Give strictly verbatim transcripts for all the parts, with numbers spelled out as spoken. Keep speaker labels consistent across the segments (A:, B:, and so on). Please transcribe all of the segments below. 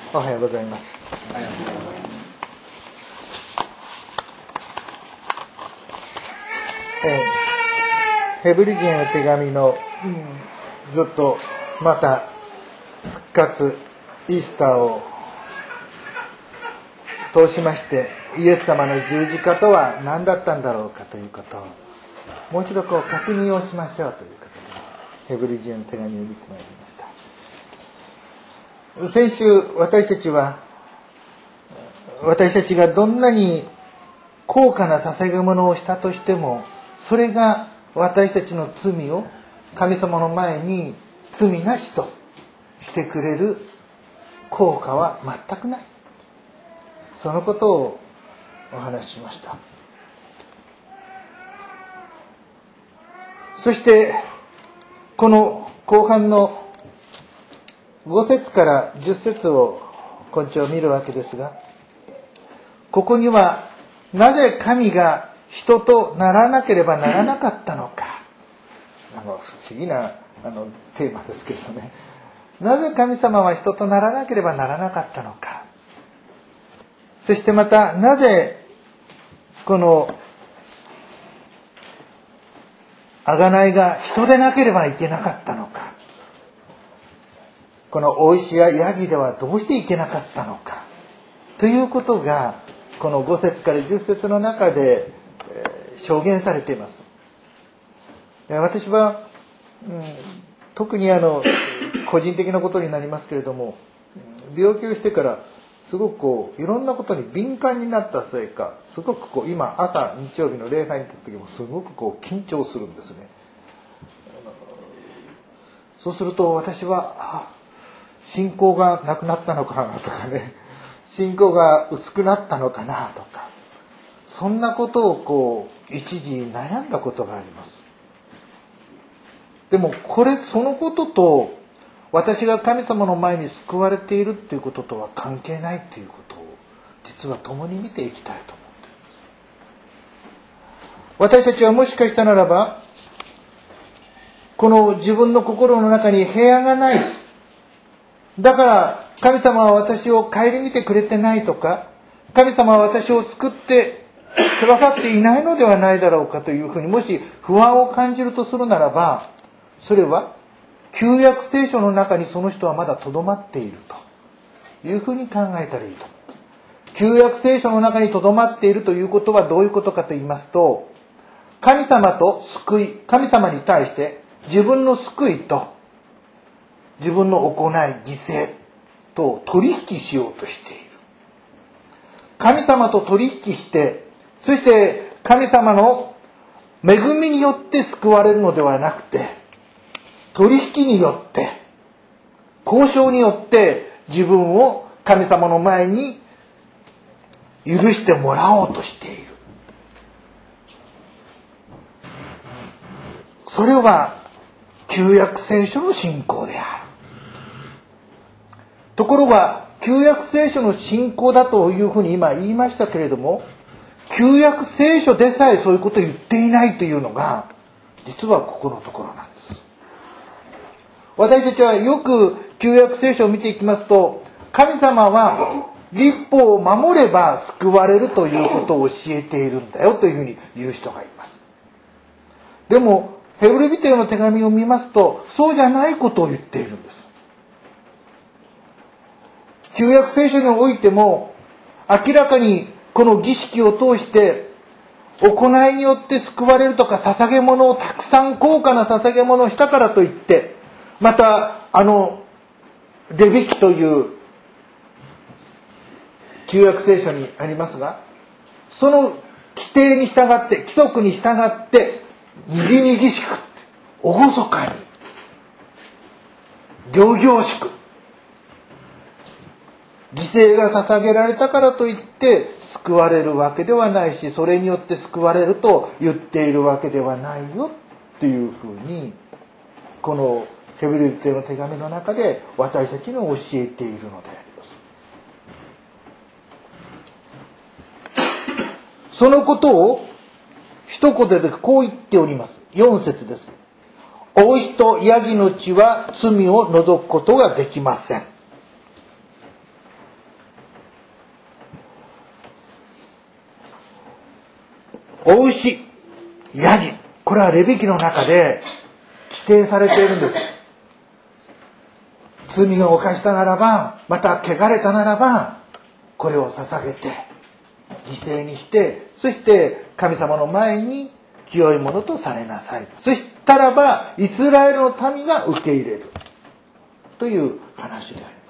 A: おはようございます。えー、ヘブル人への手紙の、うん、ずっとまた復活イースターを通しまして、イエス様の十字架とは何だったんだろうかということをもう一度こう確認をしましょうということで、ヘブル人への手紙を見てまいりました。先週私たちは私たちがどんなに高価な捧げ物をしたとしても、それが私たちの罪を神様の前に罪なしとしてくれる効果は全くない、そのことをお話ししました。そしてこの後半のご節からじゅっ節を今朝見るわけですが、ここにはなぜ神が人とならなければならなかったのか、あの不思議なあのテーマですけどね、なぜ神様は人とならなければならなかったのか、そしてまたなぜこの贖いが人でなければいけなかったのか、この大石やヤギではどうしていけなかったのかということがこのご節からじゅっ節の中で、えー、証言されています。私は、うん、特にあの個人的なことになりますけれども、病気をしてからすごくこういろんなことに敏感になったせいか、すごくこう今朝日曜日の礼拝に行った時もすごくこう緊張するんですね。そうすると私は信仰がなくなったのかなとかね、信仰が薄くなったのかなとか、そんなことをこう一時悩んだことがあります。でもこれそのことと私が神様の前に救われているっていうこととは関係ないっていうことを実は共に見ていきたいと思っています。私たちはもしかしたならばこの自分の心の中に平安がない、だから神様は私を顧みてくれてないとか、神様は私を救ってくださっていないのではないだろうかというふうにもし不安を感じるとするならば、それは旧約聖書の中にその人はまだとどまっているというふうに考えたらいいと思います。旧約聖書の中にとどまっているということはどういうことかと言いますと、神様と救い、神様に対して自分の救いと自分の行い、犠牲と取引しようとしている。神様と取引して、そして神様の恵みによって救われるのではなくて、取引によって、交渉によって自分を神様の前に許してもらおうとしている。それは旧約聖書の信仰である。ところが旧約聖書の信仰だというふうに今言いましたけれども、旧約聖書でさえそういうことを言っていないというのが実はここのところなんです。私たちはよく旧約聖書を見ていきますと、神様は律法を守れば救われるということを教えているんだよというふうに言う人がいます。でもヘブル人への手紙を見ますと、そうじゃないことを言っているんです。旧約聖書においても明らかにこの儀式を通して行いによって救われるとか、捧げ物をたくさん高価な捧げ物をしたからといって、またあのレビ記という旧約聖書にありますが、その規定に従って、規則に従って握り握しく、厳かに、仰々しく、犠牲が捧げられたからといって救われるわけではないし、それによって救われると言っているわけではないよというふうに、このヘブル人への手紙の中で私たちに教えているのであります。そのことを一言でこう言っております。よん節です。お牛とヤギの血は罪を除くことができません。 お牛、ヤギ、これはレビ記の中で規定されているんです。罪を犯したならば、また汚れたならば、これを捧げて犠牲にして、そして神様の前に清いものとされなさい。そしたらばイスラエルの民が受け入れるという話であります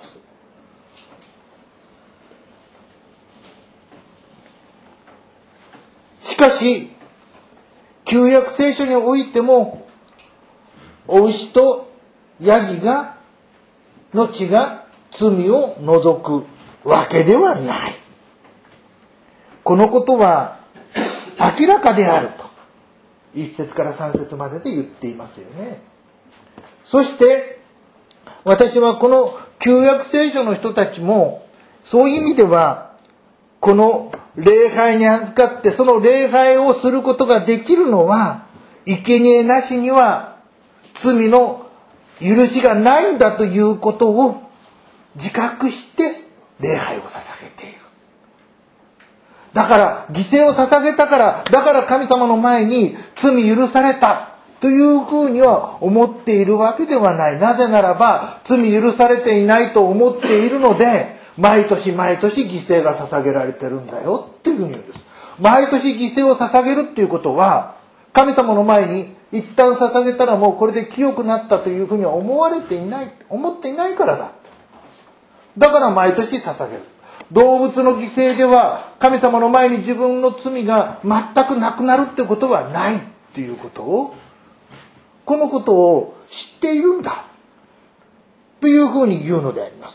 A: 。しかし旧約聖書においても、お牛とヤギがの血が罪を除くわけではない。このことは明らかであると一節から三節までで言っていますよね。そして私はこの旧約聖書の人たちもそういう意味では、この礼拝に預かってその礼拝をすることができるのは、生贄なしには罪の許しがないんだということを自覚して礼拝を捧げている。だから犠牲を捧げたから、だから神様の前に罪許されたというふうには思っているわけではない。なぜならば罪許されていないと思っているので、毎年毎年犠牲が捧げられてるんだよっていうふうに言うんです。毎年犠牲を捧げるっていうことは、神様の前に一旦捧げたらもうこれで清くなったというふうには思われていない、思っていないからだ。だから毎年捧げる。動物の犠牲では神様の前に自分の罪が全くなくなるってことはないっていうことを、このことを知っているんだというふうに言うのであります。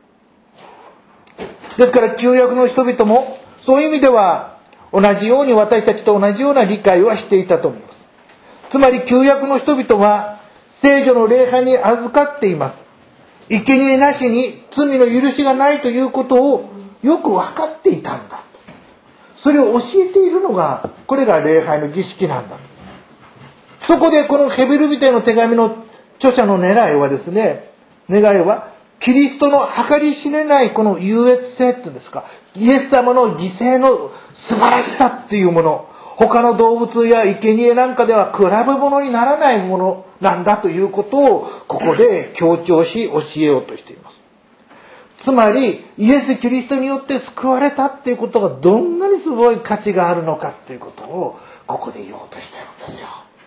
A: ですから旧約の人々もそういう意味では同じように、私たちと同じような理解はしていたと思います。つまり旧約の人々は聖女の礼拝に預かっています。生贄なしに罪の許しがないということをよく分かっていたんだ。それを教えているのが、これが礼拝の儀式なんだ。そこでこのヘベル人への手紙の著者の狙いはですね、願いはキリストの計り知れないこの優越性っていうんですか、イエス様の犠牲の素晴らしさっていうもの、他の動物や生贄なんかでは比べ物にならないものなんだということをここで強調し教えようとしています。つまりイエス・キリストによって救われたっていうことがどんなにすごい価値があるのかっていうことをここで言おうとしてるんですよ。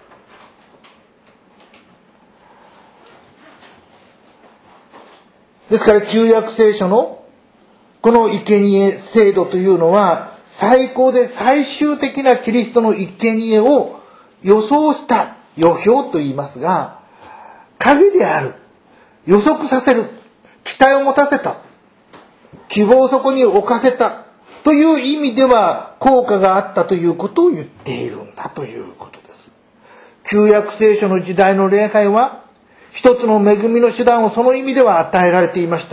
A: ですから旧約聖書のこの生贄制度というのは最高で最終的なキリストの生贄を予想した予表と言いますが、影である、予測させる、期待を持たせた、希望をそこに置かせたという意味では効果があったということを言っているんだということです。旧約聖書の時代の礼拝は一つの恵みの手段をその意味では与えられていました。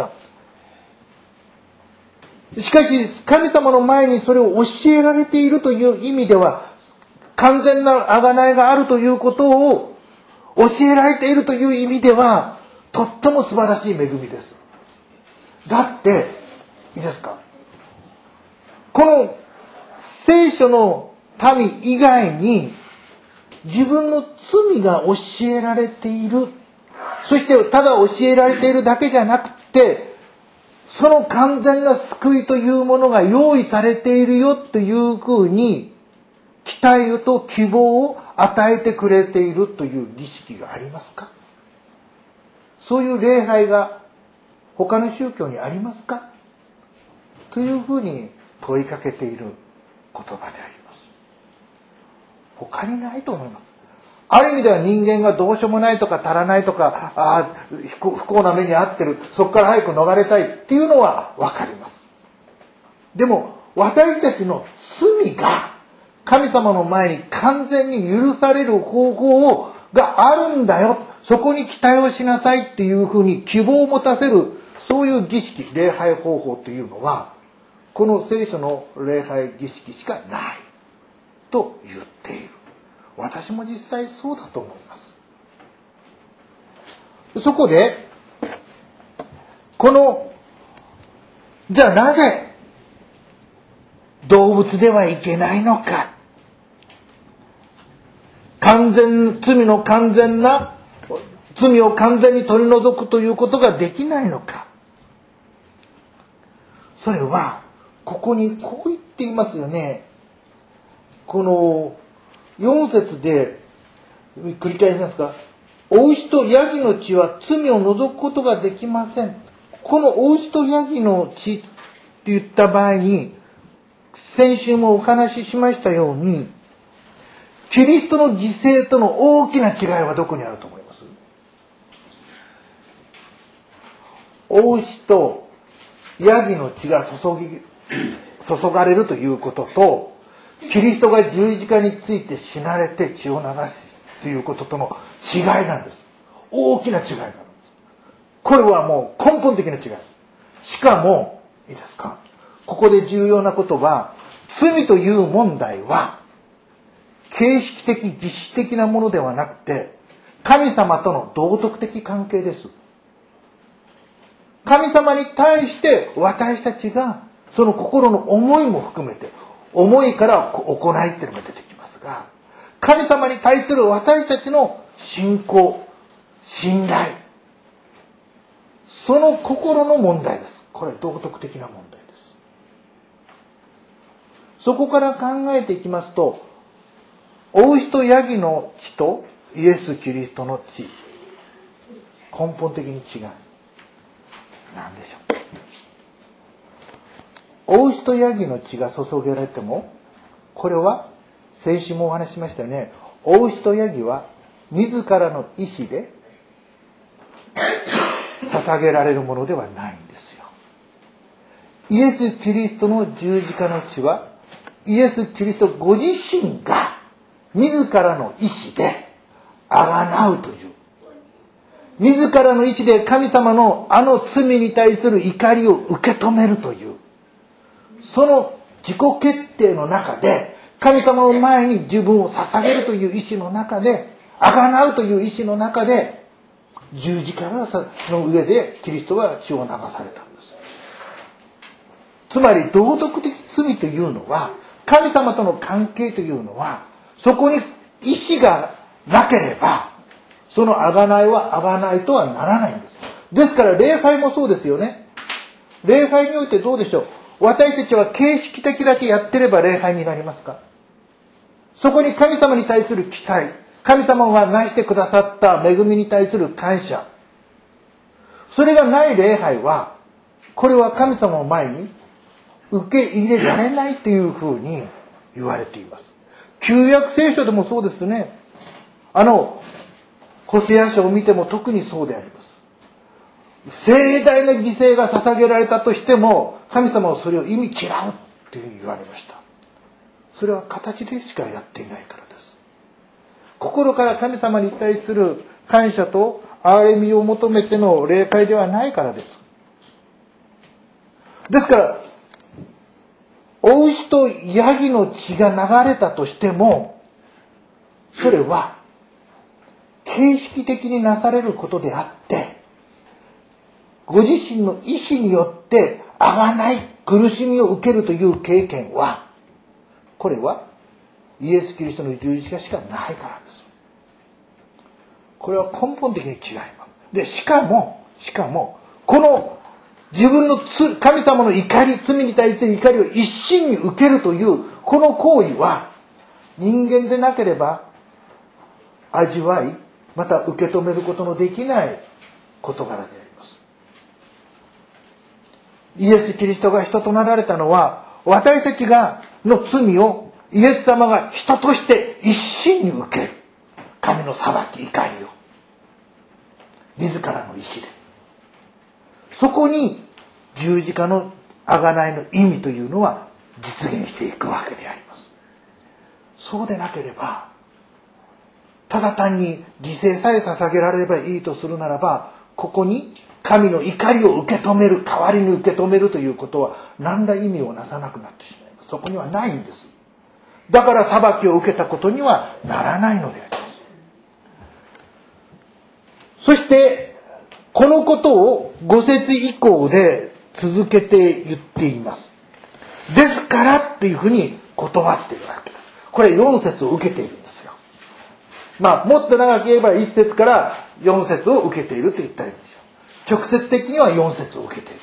A: しかし神様の前にそれを教えられているという意味では、完全な贖いがあるということを教えられているという意味ではとっても素晴らしい恵みです。だっていいですか、この聖書の民以外に自分の罪が教えられている、そしてただ教えられているだけじゃなくて、その完全な救いというものが用意されているよというふうに期待と希望を与えてくれているという儀式がありますか？そういう礼拝が他の宗教にありますか？というふうに問いかけている言葉であります。他にないと思います。ある意味では人間がどうしようもないとか足らないとか、あ不幸な目に遭ってる、そこから早く逃れたいっていうのはわかります。でも私たちの罪が神様の前に完全に許される方法があるんだよ、そこに期待をしなさいっていうふうに希望を持たせる、そういう儀式、礼拝方法というのはこの聖書の礼拝儀式しかないと言っている。私も実際そうだと思います。そこでこのじゃあなぜ動物ではいけないのか完全、罪の完全な、罪を完全に取り除くということができないのか。それは、ここにこう言っていますよね。このよん節で、繰り返しますが、お牛とヤギの血は罪を除くことができません。このお牛とヤギの血って言った場合に、先週もお話ししましたように、キリストの犠牲との大きな違いはどこにあると思います？お牛とヤギの血が注ぎ、注がれるということと、キリストが十字架について死なれて血を流すということとの違いなんです。大きな違いがあるんです。これはもう根本的な違い。しかも、いいですか？ここで重要なことは、罪という問題は、形式的、実質的なものではなくて、神様との道徳的関係です。神様に対して私たちが、その心の思いも含めて、思いから行いっていうのが出てきますが、神様に対する私たちの信仰、信頼、その心の問題です。これ道徳的な問題です。そこから考えていきますと、お牛とヤギの血とイエス・キリストの血、根本的に違う。何でしょう。お牛とヤギの血が注げられても、これは先週もお話ししましたよね。お牛とヤギは自らの意志で捧げられるものではないんですよ。イエス・キリストの十字架の血は、イエス・キリストご自身が自らの意志であがなうという、自らの意志で神様のあの罪に対する怒りを受け止めるという、その自己決定の中で、神様の前に自分を捧げるという意志の中で、あがなうという意志の中で、十字架の上でキリストは血を流されたんです。つまり道徳的罪というのは、神様との関係というのは、そこに意志がなければ、その贖いは贖いとはならないんです。ですから礼拝もそうですよね。礼拝においてどうでしょう。私たちは形式的だけやってれば礼拝になりますか？そこに神様に対する期待、神様がなしてくださった恵みに対する感謝、それがない礼拝は、これは神様を前に受け入れられないというふうに言われています。旧約聖書でもそうですね。あのホセア書を見ても特にそうであります。盛大な犠牲が捧げられたとしても、神様はそれを意味嫌うって言われました。それは形でしかやっていないからです。心から神様に対する感謝と憐れみを求めての礼拝ではないからです。ですから、お牛とヤギの血が流れたとしても、それは形式的になされることであって、ご自身の意志によってあがない苦しみを受けるという経験は、これはイエス・キリストの十字架しかないからです。これは根本的に違います。で、しかも、しかも、この自分のつ神様の怒り、罪に対する怒りを一心に受けるという、この行為は、人間でなければ味わい、また受け止めることのできない事柄であります。イエス・キリストが人となられたのは、私たちがの罪をイエス様が人として一心に受ける。神の裁き、怒りを。自らの意志で。そこに十字架の贖いの意味というのは実現していくわけであります。そうでなければ、ただ単に犠牲さえ捧げられればいいとするならば、ここに神の怒りを受け止める、代わりに受け止めるということは何ら意味をなさなくなってしまいます。そこにはないんです。だから裁きを受けたことにはならないのであります。そして、このことをご節以降で続けて言っています。ですからっていうふうに断っているわけです。これよん節を受けているんですよ。 まあ、もっと長く言えばいち節からよん節を受けていると言ったらいいんですよ。直接的にはよん節を受けている。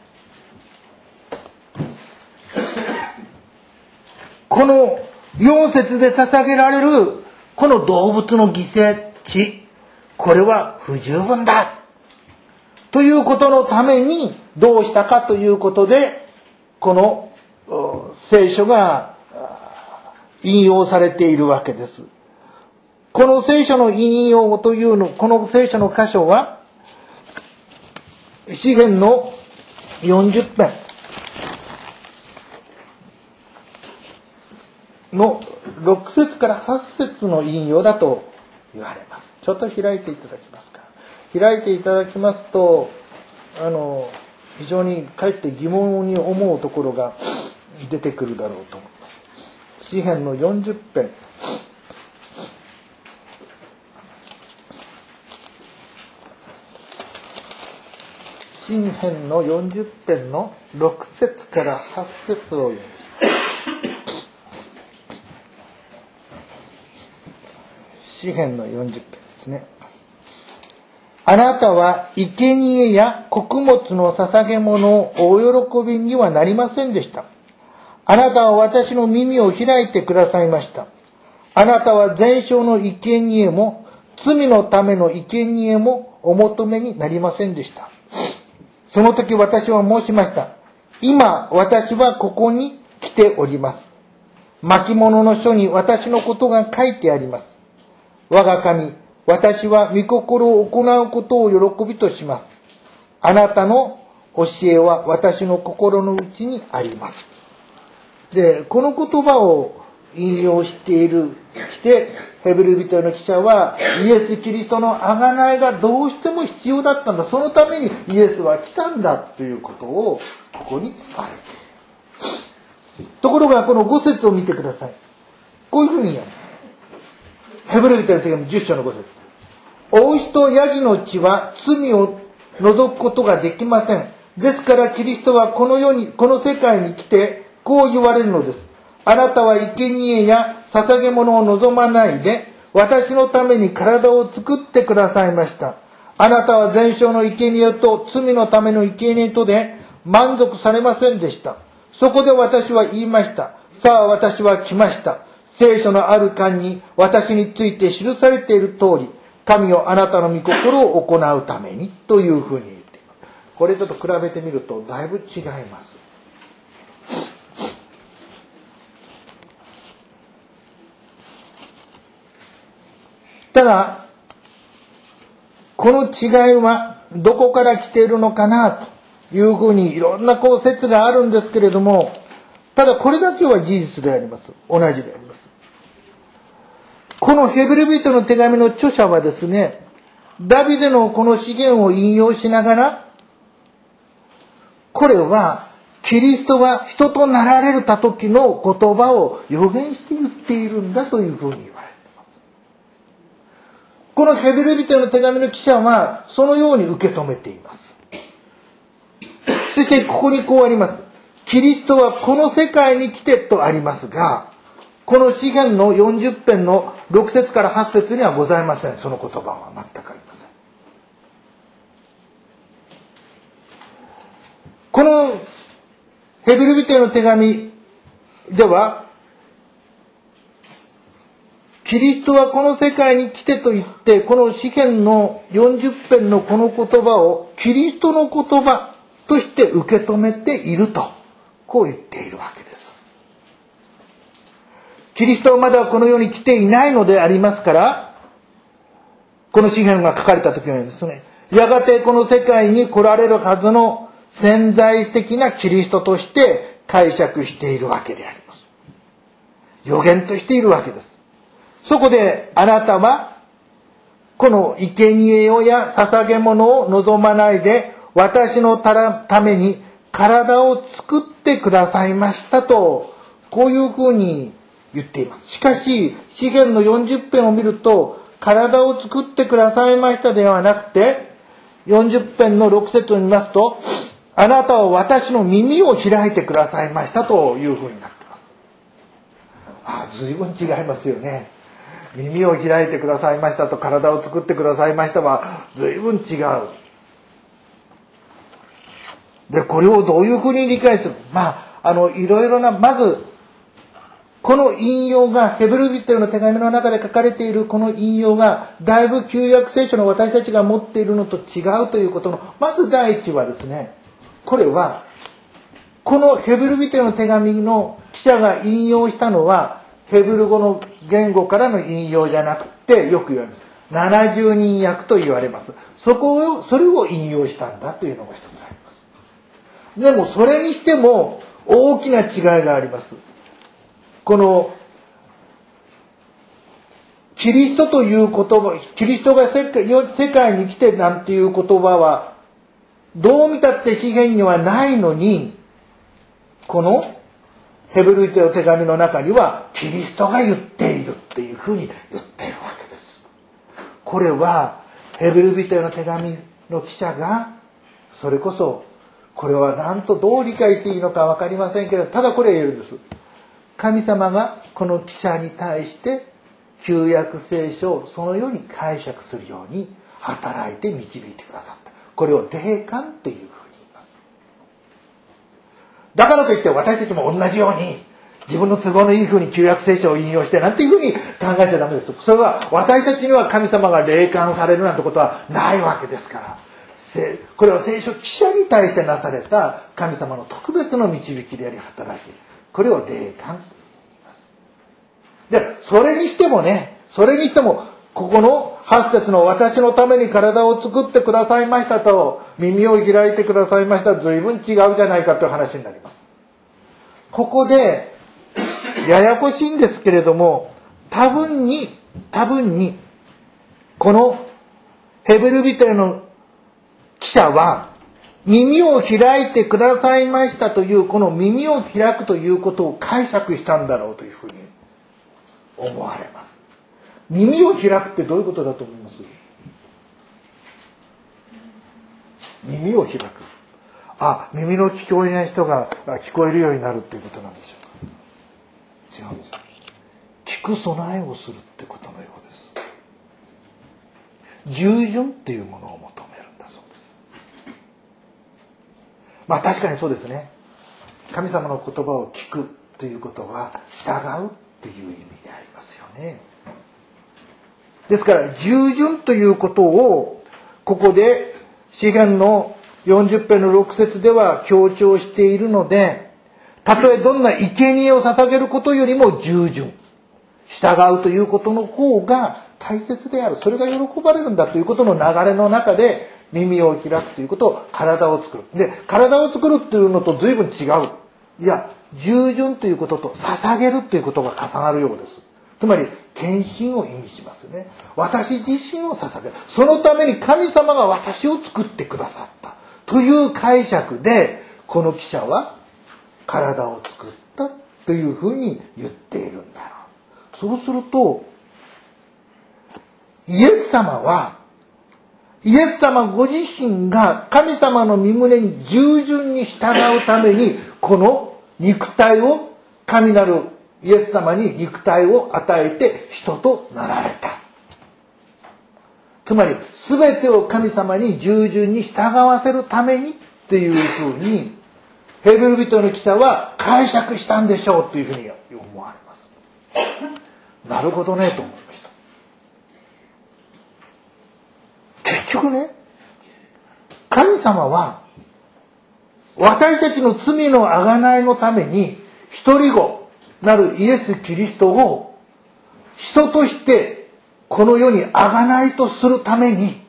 A: このよん節で捧げられるこの動物の犠牲地、これは不十分だということのためにどうしたかということで、この聖書が引用されているわけです。この聖書の引用というの、この聖書の箇所は詩編のよんじゅっ編のろく節からはち節の引用だと言われます。ちょっと開いていただきますか。開いていただきますと、あの非常にかえって疑問に思うところが出てくるだろうと思います。詩編のよんじゅっ編詩編のよんじゅっ編のろく節からはち節を読みます。詩編のよんじゅっ編ですね。あなたは生贄や穀物の捧げ物をお喜びにはなりませんでした。あなたは私の耳を開いてくださいました。あなたは全焼の生贄も罪のための生贄もお求めになりませんでした。その時私は申しました。今私はここに来ております。巻物の書に私のことが書いてあります。我が神、私は御心を行うことを喜びとします。あなたの教えは私の心の内にあります。で、この言葉を引用している、して、ヘブル人の記者は、イエス・キリストの贖いがどうしても必要だったんだ。そのためにイエスは来たんだということを、ここに伝えている。ところが、このご節を見てください。こういうふうに言う。ヘブル人の手紙じゅっ章のご節。お牛とヤギの血は罪を除くことができません。ですからキリストはこの世に、この世界に来て、こう言われるのです。あなたは生贄や捧げ物を望まないで、私のために体を作ってくださいました。あなたは全焼の生贄と罪のための生贄とで満足されませんでした。そこで私は言いました。さあ私は来ました。聖書のある巻に私について記されている通り、神よあなたの御心を行うためにというふうに言っています。これちょっと比べてみるとだいぶ違います。ただ、この違いはどこから来ているのかなというふうにいろんなこう説があるんですけれども、ただこれだけは事実であります。同じであります。このヘブル人の手紙の著者はですね、ダビデのこの詩言を引用しながら、これはキリストが人となられた時の言葉を予言して言っているんだというふうに言われています。このヘブル人の手紙の記者はそのように受け止めています。そしてここにこうあります。キリストはこの世界に来てとありますが、この詩編のよんじゅっ編のろく節からはち節にはございません。その言葉は全くありません。このヘブル人への手紙では、キリストはこの世界に来てと言って、この詩編のよんじゅっ編のこの言葉をキリストの言葉として受け止めていると、こう言っているわけです。キリストはまだこの世に来ていないのでありますから、この詩編が書かれた時にはですね、やがてこの世界に来られるはずの潜在的なキリストとして解釈しているわけであります。予言としているわけです。そこであなたはこの生贄や捧げ物を望まないで私のために体を作ってくださいましたと、こういうふうに言っています。しかし詩編のよんじゅっ編を見ると、体を作ってくださいましたではなくて、よんじゅっ編のろく節を見ますと、あなたは私の耳を開いてくださいましたというふうになっています。ああ、随分違いますよね。 耳を開いてくださいましたと体を作ってくださいましたは随分違う。で、これをどういうふうに理解する？まあ、あの、いろいろな、まず、この引用が、ヘブル人への手紙の中で書かれているこの引用が、だいぶ旧約聖書の私たちが持っているのと違うということの、まず第一はですね、これは、このヘブル人への手紙の記者が引用したのは、ヘブル語の言語からの引用じゃなくて、よく言われます。ななじゅうにん訳と言われます。そこを、それを引用したんだというのが一つあります。でも、それにしても、大きな違いがあります。この、キリストという言葉、キリストが世界、世界に来てなんていう言葉は、どう見たって詩篇にはないのに、このヘブル人への手紙の中には、キリストが言っているっていうふうに言っているわけです。これは、ヘブル人への手紙の記者が、それこそ、これは何とどう理解していいのかわかりませんけど、ただこれ言えるんです。神様がこの記者に対して旧約聖書をそのように解釈するように働いて導いてくださった。これを霊感というふうに言います。だからといって私たちも同じように自分の都合のいいふうに旧約聖書を引用してなんていうふうに考えちゃダメです。それは私たちには神様が霊感されるなんてことはないわけですから。これは聖書記者に対してなされた神様の特別の導きであり働き。これを霊感と言います。で、それにしてもね、それにしても、ここのはち節の私のために体を作ってくださいましたと、耳を開いてくださいました、随分違うじゃないかという話になります。ここで、ややこしいんですけれども、多分に、多分に、このヘブル人への記者は、耳を開いてくださいましたという、この耳を開くということを解釈したんだろうというふうに思われます。耳を開くってどういうことだと思います？耳を開く。あ、耳の聞こえない人が聞こえるようになるっていうことなんでしょうか？違うんです。聞く備えをするってことのようです。従順っていうものを求めるんだそうです。まあ確かにそうですね。神様の言葉を聞くということは従うっていう意味でありますよね。ですから従順ということをここで詩篇のよんじゅっ編のろく節では強調しているので、たとえどんな生贄を捧げることよりも従順、従うということの方が大切である。それが喜ばれるんだということの流れの中で耳を開くということを体を作る。で、体を作るっていうのと随分違う。いや、従順ということと捧げるということが重なるようです。つまり、献身を意味しますね。私自身を捧げる。そのために神様が私を作ってくださった。という解釈で、この記者は体を作ったというふうに言っているんだろう。そうすると、イエス様は、イエス様ご自身が神様の御胸に従順に従うために、この肉体を、神なるイエス様に肉体を与えて人となられた。つまり、すべてを神様に従順に従わせるためにっていうふうに、ヘブル人の記者は解釈したんでしょうというふうに思われます。なるほどね、と思いました。結局ね、神様は私たちの罪の贖いのために一人子なるイエス・キリストを人としてこの世に贖いとするために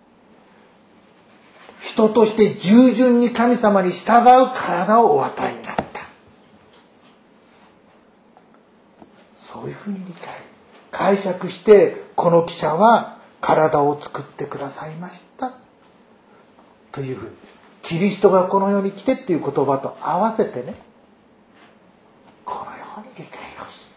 A: 人として従順に神様に従う体をお与えになった。そういうふうに理解、解釈してこの記者は体を作ってくださいましたというふうに、キリストがこの世に来てっていう言葉と合わせてね、このように理解をする。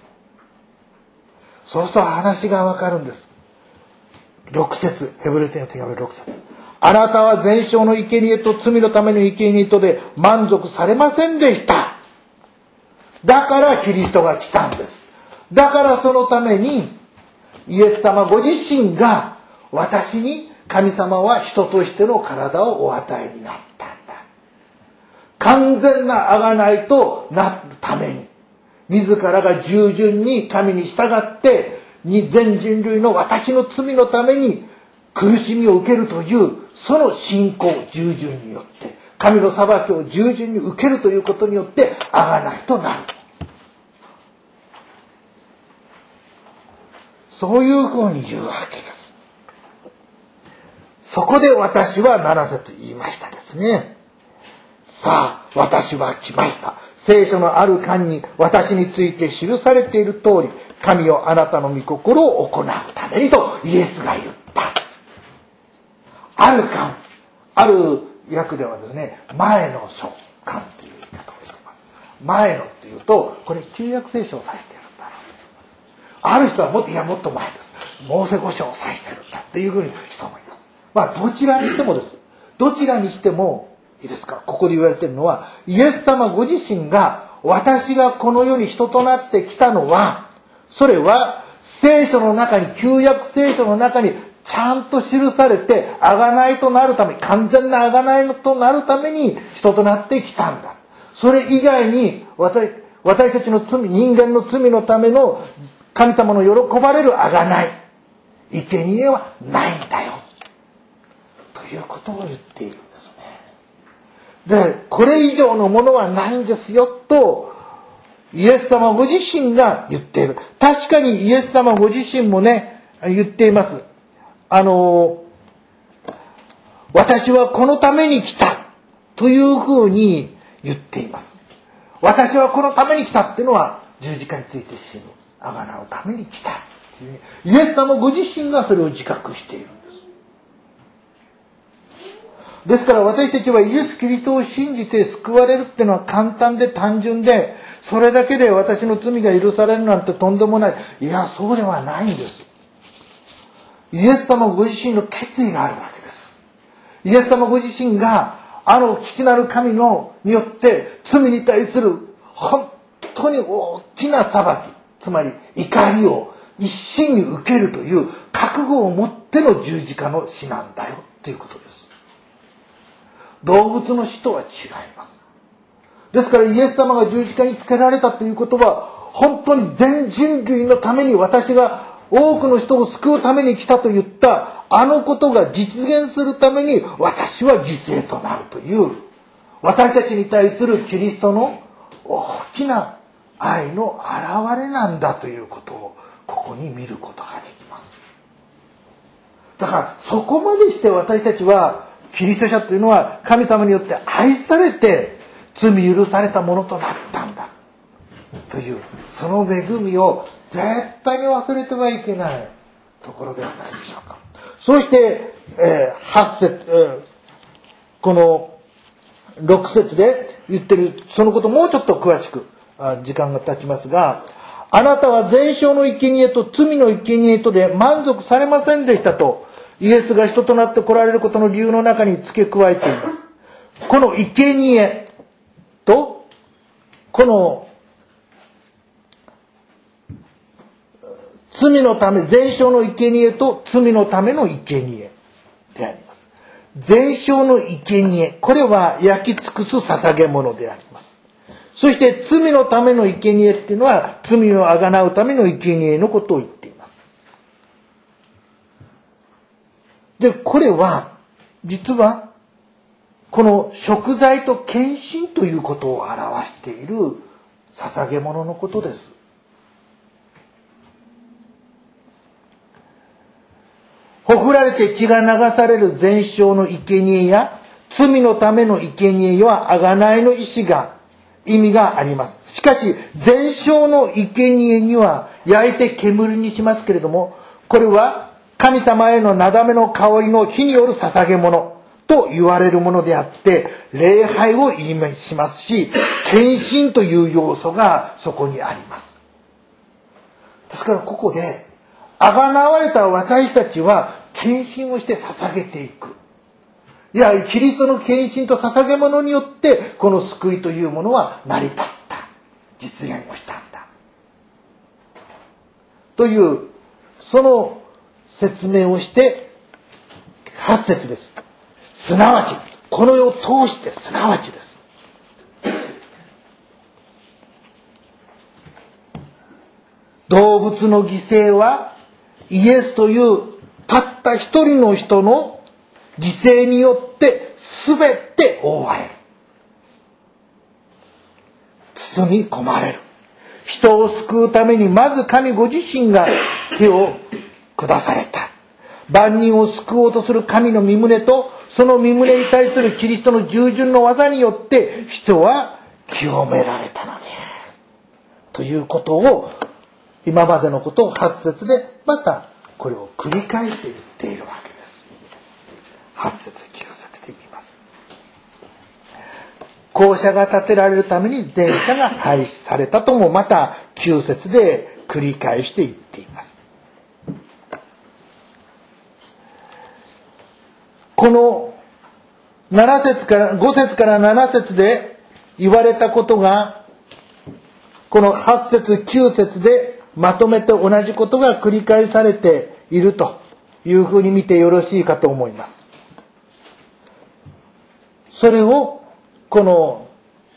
A: そうすると話がわかるんです。ろく節、ヘブル人の手紙ろく節。あなたは全焼の生贄と罪のための生贄とで満足されませんでした。だからキリストが来たんです。だからそのためにイエス様ご自身が私に神様は人としての体をお与えになったんだ。完全な贖いとなるために、自らが従順に神に従って全人類の私の罪のために苦しみを受けるというその信仰、従順によって神の裁きを従順に受けるということによって贖いとなる。そういうふうに言うわけです。そこで私はなな節言いましたですね。さあ、私は来ました。聖書のある巻に私について記されている通り、神よあなたの御心を行うためにとイエスが言った。ある巻、ある訳ではですね、前の書巻という言い方をしています。前のっていうと、これ旧約聖書を指しているんだろうと思います。ある人はもっと、いやもっと前です。モーセ五書を指しているんだっていうふうに人もいます。まあどちらにしてもです。どちらにしてもいいですか。ここで言われているのは、イエス様ご自身が私がこの世に人となってきたのは、それは聖書の中に、旧約聖書の中にちゃんと記されて、贖いとなるために、完全な贖いとなるために人となってきたんだ。それ以外に私、私たちの罪、人間の罪のための神様の喜ばれる贖い、生贄はないんだよ。ということを言っているんですね。で、これ以上のものはないんですよと、イエス様ご自身が言っている。確かにイエス様ご自身もね、言っています。あの、私はこのために来たというふうに言っています。私はこのために来たっていうのは十字架について死ぬ、贖うために来たっていう、ね、イエス様ご自身がそれを自覚しているんです。ですから私たちはイエス・キリストを信じて救われるっていうのは簡単で単純で、それだけで私の罪が許されるなんてとんでもない。いや、そうではないんです。イエス様ご自身の決意があるわけです。イエス様ご自身があの父なる神のによって罪に対する本当に大きな裁き、つまり怒りを一身に受けるという覚悟を持っての十字架の死なんだよということです。動物の死とは違います。ですからイエス様が十字架につけられたということは、本当に全人類のために、私が多くの人を救うために来たと言ったあのことが実現するために私は犠牲となるという、私たちに対するキリストの大きな愛の表れなんだということをここに見ることができます。だからそこまでして私たちはキリスト者というのは神様によって愛されて罪許されたものとなったんだという、その恵みを絶対に忘れてはいけないところではないでしょうか。そして、えー、はち節、えー、このろく節で言ってるそのこともうちょっと詳しく時間が経ちますが、あなたは全焼の生贄と罪の生贄とで満足されませんでしたと、イエスが人となって来られることの理由の中に付け加えています。この生贄とこの罪のため、全焼の生贄と罪のための生贄であります。全焼の生贄、これは焼き尽くす捧げ物であります。そして罪のための生贄っていうのは罪をあがなうための生贄のことを言っています。で、これは実はこの贖罪と献身ということを表している捧げ物のことです。ほふられて血が流される全焼の生贄や罪のための生贄は贖いの意思が意味があります。しかし全焼の生贄には焼いて煙にしますけれども、これは神様へのなだめの香りの火による捧げ物と言われるものであって、礼拝を意味しますし、献身という要素がそこにあります。ですからここであがなわれた私たちは献身をして捧げていく。いや、キリストの献身と捧げ物によってこの救いというものは成り立った、実現をしたんだという、 その説明をしてはち節です。すなわち、この世を通してすなわちです。動物の犠牲はイエスというたった一人の人の犠牲によって全て覆われる。包み込まれる。人を救うためにまず神ご自身が手を下された。万人を救おうとする神の御胸と、その御胸に対するキリストの従順の技によって人は清められたのである。ということを、今までのことをはち節でまたこれを繰り返して言っているわけです。はち節きゅう節で言います。校舎が建てられるために前者が廃止されたともまたきゅう節で繰り返して言っています。このなな節からご節からなな節で言われたことが、このはち節きゅう節でまとめて同じことが繰り返されているというふうに見てよろしいかと思います。それをこの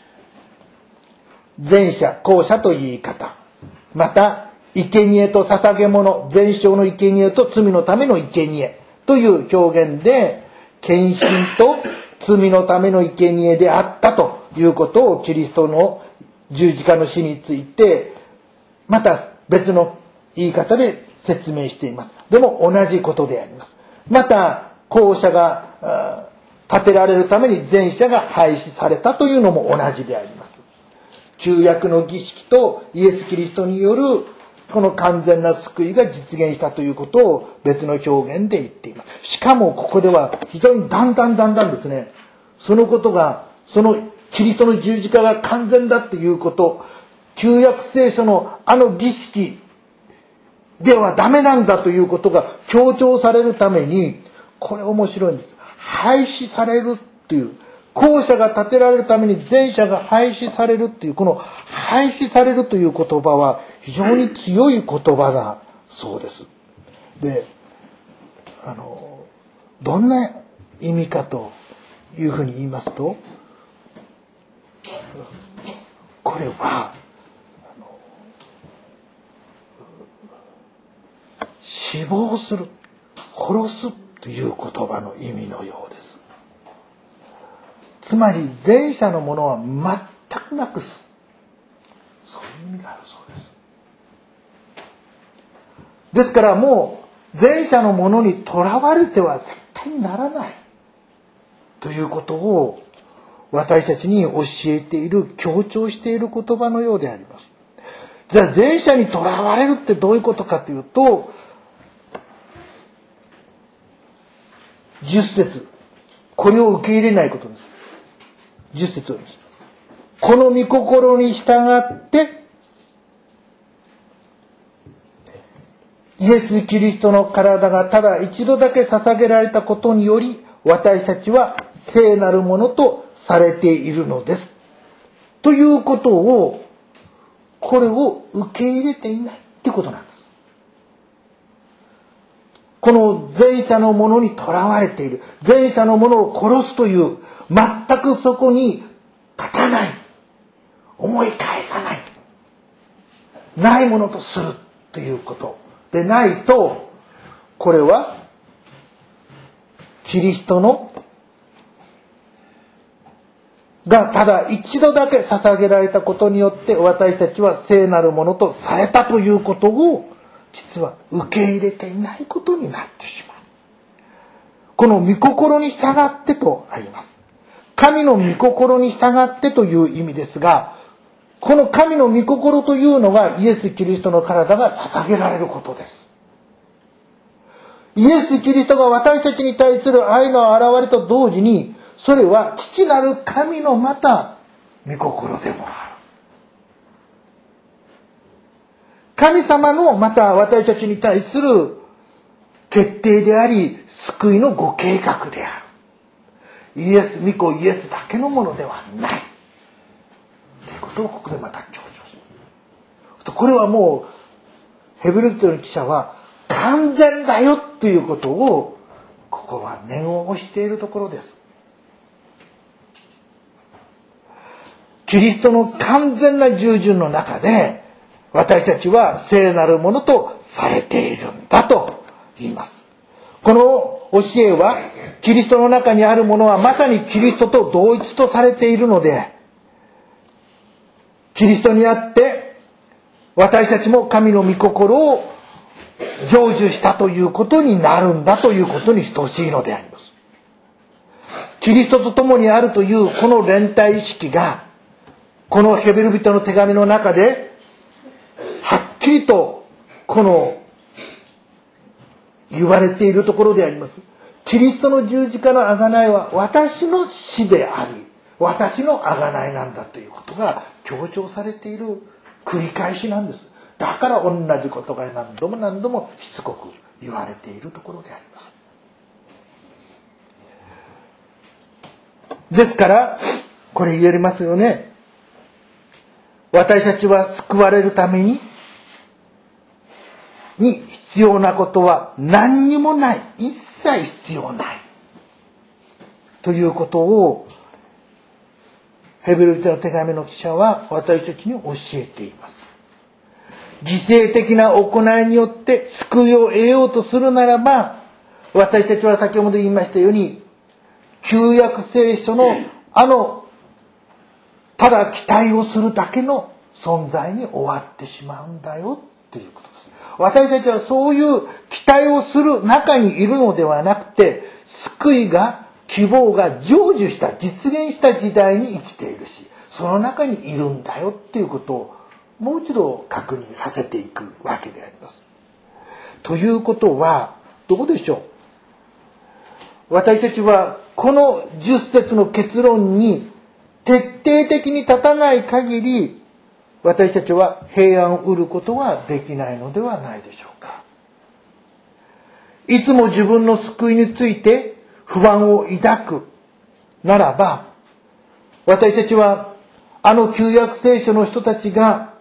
A: 前者後者という言い方、また生贄と捧げ物、全焼の生贄と罪のための生贄という表現で、献身と罪のための生贄であったということをキリストの十字架の死についてまた別の言い方で説明しています。でも同じことであります。また後者が建てられるために前者が廃止されたというのも同じであります。旧約の儀式とイエス・キリストによるこの完全な救いが実現したということを別の表現で言っています。しかもここでは非常にだんだんだんだんですね、そのことが、そのキリストの十字架が完全だっていうこと、旧約聖書のあの儀式ではダメなんだということが強調されるために、これ面白いんです。廃止されるっていう、後者が建てられるために前者が廃止されるっていう、この廃止されるという言葉は非常に強い言葉だそうです。で、あの、どんな意味かというふうに言いますと、これは死亡する、殺すという言葉の意味のようです。つまり前者のものは全くなくす、そういう意味があるそうです。ですからもう前者のものにとらわれては絶対にならないということを私たちに教えている、強調している言葉のようであります。じゃあ前者にとらわれるってどういうことかというと、じゅっ節、これを受け入れないことです。じゅっ節をです。この御心に従ってイエス・キリストの体がただ一度だけ捧げられたことにより、私たちは聖なるものとされているのですということを、これを受け入れていないってことなんです。この前者のものにとらわれている、前者のものを殺すという、全くそこに立たない、思い返さない、ないものとするということでないと、これはキリストのがただ一度だけ捧げられたことによって私たちは聖なるものとされたということを実は受け入れていないことになってしまう。この御心に従ってとあります。神の御心に従ってという意味ですが、この神の御心というのがイエス・キリストの体が捧げられることです。イエス・キリストが私たちに対する愛の現れと同時に、それは父なる神のまた御心でもある。神様のまた私たちに対する決定であり、救いのご計画である。イエス、御子イエスだけのものではない。ということをここでまた強調します。これはもうヘブル人の記者は、必完全だよということを、ここは念を押しているところです。キリストの完全な従順の中で、私たちは聖なるものとされているんだと言います。この教えは、キリストの中にあるものはまさにキリストと同一とされているので、キリストにあって私たちも神の御心を成就したということになるんだということに等しいのであります。キリストと共にあるというこの連帯意識が、このヘベル人の手紙の中ではっきりとこの言われているところであります。キリストの十字架の贖いは私の死であり、私の贖いなんだということが強調されている繰り返しなんです。だから同じことが何度も何度もしつこく言われているところであります。ですからこれ言えますよね。私たちは救われるためにに必要なことは何にもない。一切必要ない。ということをヘベル人の手紙の記者は私たちに教えています。犠牲的な行いによって救いを得ようとするならば、私たちは先ほど言いましたように、旧約聖書のあのただ期待をするだけの存在に終わってしまうんだよということです。私たちはそういう期待をする中にいるのではなくて、救いが希望が成就した実現した時代に生きているし、その中にいるんだよっていうことをもう一度確認させていくわけであります。ということはどうでしょう。私たちはこのじゅっ節の結論に徹底的に立たない限り、私たちは平安を得ることはできないのではないでしょうか。いつも自分の救いについて不安を抱くならば、私たちはあの旧約聖書の人たちが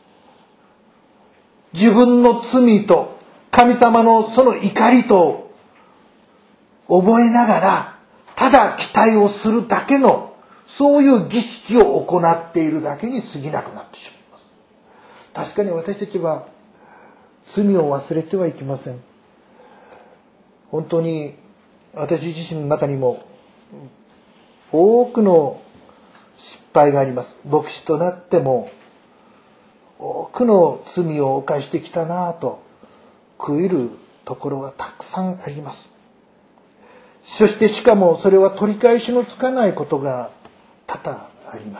A: 自分の罪と神様のその怒りと覚えながら、ただ期待をするだけのそういう儀式を行っているだけに過ぎなくなってしまいます。確かに私たちは罪を忘れてはいけません。本当に私自身の中にも多くの失敗があります。牧師となっても多くの罪を犯してきたなぁと悔いるところがたくさんあります。そしてしかもそれは取り返しのつかないことが多々あります。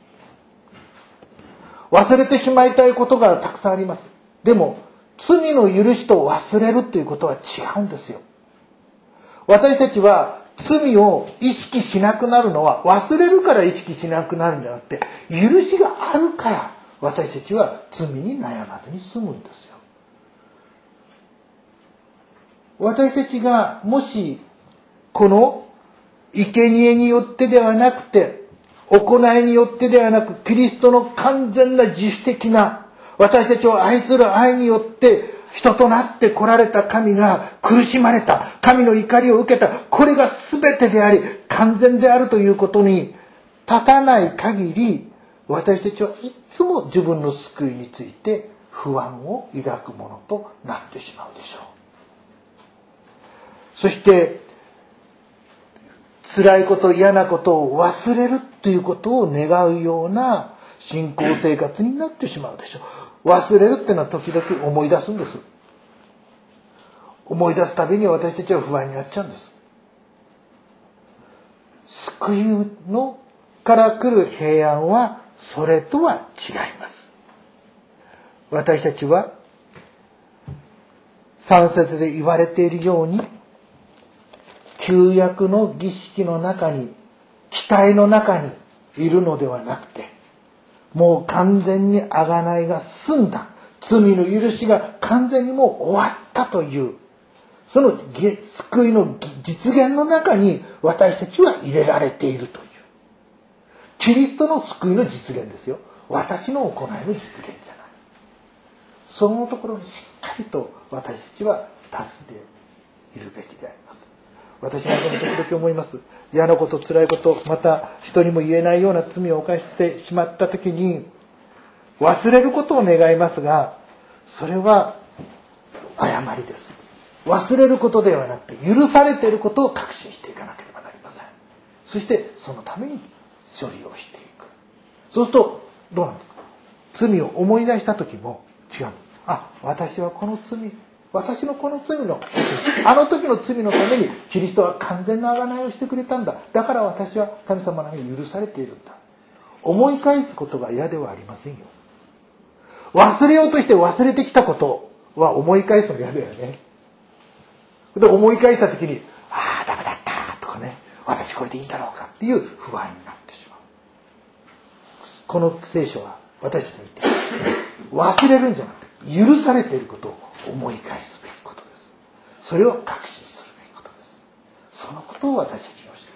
A: 忘れてしまいたいことがたくさんあります。でも罪の許しと忘れるということは違うんですよ。私たちは罪を意識しなくなるのは忘れるから意識しなくなるんじゃなくて、許しがあるから私たちは罪に悩まずに済むんですよ。私たちがもしこの生贄によってではなくて、行いによってではなく、キリストの完全な自主的な私たちを愛する愛によって人となって来られた神が苦しまれた、神の怒りを受けた、これが全てであり完全であるということに立たない限り、私たちはいつも自分の救いについて不安を抱くものとなってしまうでしょう。そして辛いこと、嫌なことを忘れるということを願うような信仰生活になってしまうでしょう。忘れるってのは時々思い出すんです。思い出すたびに私たちは不安になっちゃうんです。救いのから来る平安はそれとは違います。私たちはさん節で言われているように、旧約の儀式の中に、期待の中にいるのではなくて、もう完全に贖いが済んだ、罪の許しが完全にもう終わったという、その救いの実現の中に私たちは入れられているという。キリストの救いの実現ですよ。私の行いの実現じゃない。そのところにしっかりと私たちは立っているべきであります。私なんかも時々思います。嫌なこと、辛いこと、また人にも言えないような罪を犯してしまった時に、忘れることを願いますが、それは誤りです。忘れることではなくて、許されていることを確信していかなければなりません。そしてそのために処理をしていく。そうするとどうなんですか。罪を思い出した時も違う。あ、私はこの罪、私のこの罪の、あの時の罪のためにキリストは完全な贖いをしてくれたんだ。だから私は神様の前に許されているんだ。思い返すことが嫌ではありませんよ。忘れようとして忘れてきたことは思い返すの嫌だよね。で、思い返した時に、ああ、ダメだったとかね、私これでいいんだろうかっていう不安になってしまう。この聖書は私たちに言っている。忘れるんじゃなくて、許されていることを思い返すべきことです。それを確信するべきことです。そのことを私たちに教えています。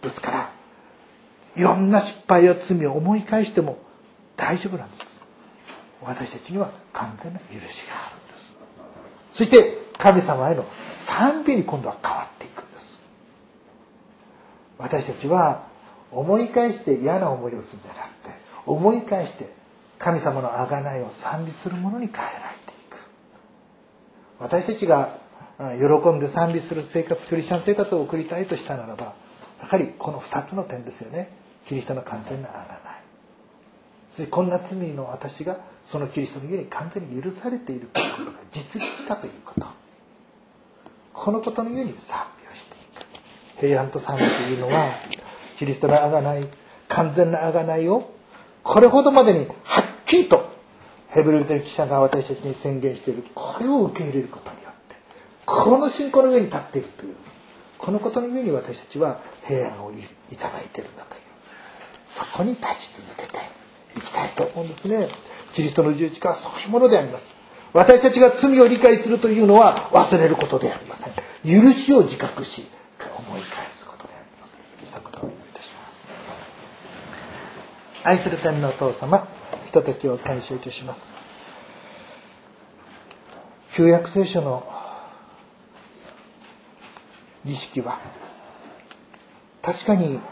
A: ですから、いろんな失敗や罪を思い返しても大丈夫なんです。私たちには完全な許しがあるんです。そして神様への賛美に今度は変わっていくんです。私たちは思い返して嫌な思いをするんじゃなくて、思い返して神様の贖いを賛美するものに変えられていく。私たちが喜んで賛美する生活、クリスチャン生活を送りたいとしたならば、やはりこの二つの点ですよね。キリストの完全な贖い。そしてこんな罪の私がそのキリストの家に完全に許されているということが実現したということ。このことの上に賛美をしていく。平安と賛美というのは、キリストの贖い、完全な贖いをこれほどまでにはっきりとヘブル人の記者が私たちに宣言している、これを受け入れることによって、この信仰の上に立っているという、このことの上に私たちは平安をいただいているんだという、そこに立ち続けていきたいと思うんですね。キリストの十字架はそういうものであります。私たちが罪を理解するというのは忘れることではありません。許しを自覚し、思い返すことであります。一言お願いいたします。愛する天のお父様、ひとときを感謝いたします。旧約聖書の儀式は確かに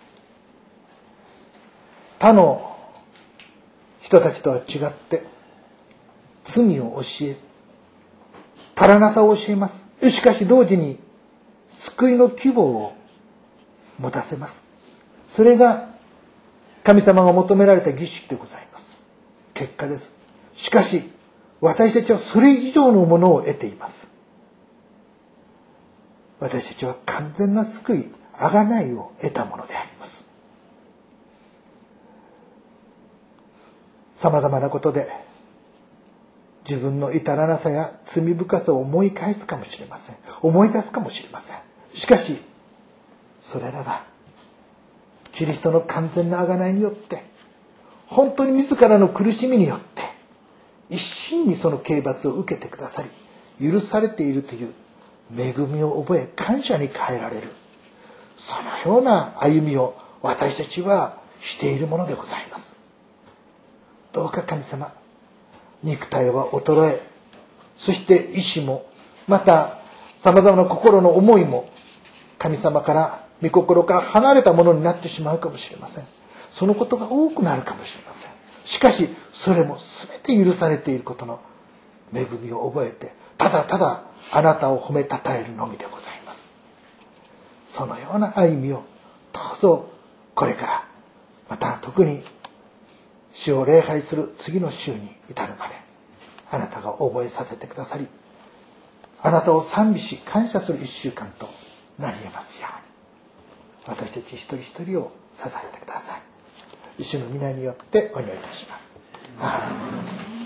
A: 他の人たちとは違って罪を教え、足らなさを教えます。しかし同時に救いの希望を持たせます。それが神様が求められた儀式でございます。結果です。しかし私たちはそれ以上のものを得ています。私たちは完全な救い、贖いを得たものであります。様々なことで自分の至らなさや罪深さを思い返すかもしれません。思い出すかもしれません。しかしそれらがキリストの完全な贖いによって、本当に自らの苦しみによって一心にその刑罰を受けてくださり、許されているという恵みを覚え、感謝に変えられる、そのような歩みを私たちはしているものでございます。どうか神様、肉体は衰え、そして意志も、また様々な心の思いも神様から御心から離れたものになってしまうかもしれません。そのことが多くなるかもしれません。しかしそれも全て許されていることの恵みを覚えて、ただただあなたを褒めたたえるのみでございます。そのような歩みをどうぞこれからまた特に主を礼拝する次の週に至るまであなたが覚えさせてくださり、あなたを賛美し感謝する一週間となり得ますように、私たち一人一人を支えてください。主の皆によってお祈りいたします。アーメン。